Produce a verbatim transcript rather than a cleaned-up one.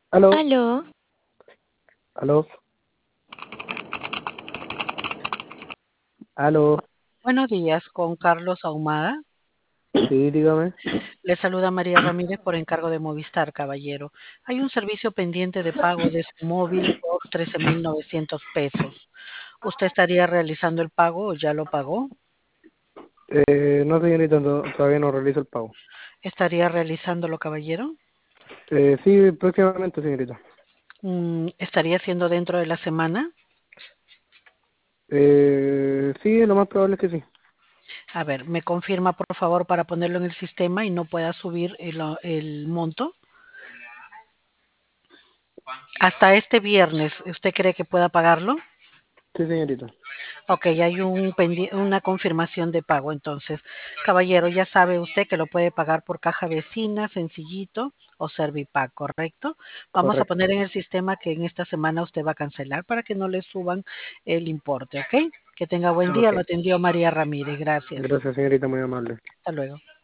Aló, Aló, aló, aló. Buenos días, con Carlos Ahumada. Sí, dígame. Le saluda María Ramírez por encargo de Movistar, caballero. Hay un servicio pendiente de pago de su móvil por trece mil novecientos pesos. ¿Usted estaría realizando el pago o ya lo pagó? Eh, no, señorita, to- todavía no realizo el pago. ¿Estaría realizándolo, caballero? Eh, sí, próximamente, señorita. Mm, ¿Estaría siendo dentro de la semana? Eh, sí, lo más probable es que sí. A ver, ¿me confirma, por favor, para ponerlo en el sistema y no pueda subir el, el monto? Hasta este viernes, ¿usted cree que pueda pagarlo? Sí, señorita. Ok, hay un pendi- una confirmación de pago entonces. Caballero, ya sabe usted que lo puede pagar por caja vecina, sencillito o Servipack, ¿correcto? Vamos a Correcto. poner en el sistema que en esta semana usted va a cancelar para que no le suban el importe, ¿ok? Que tenga buen día. Ok. Lo atendió María Ramírez. Gracias. Gracias, señorita, muy amable. Hasta luego.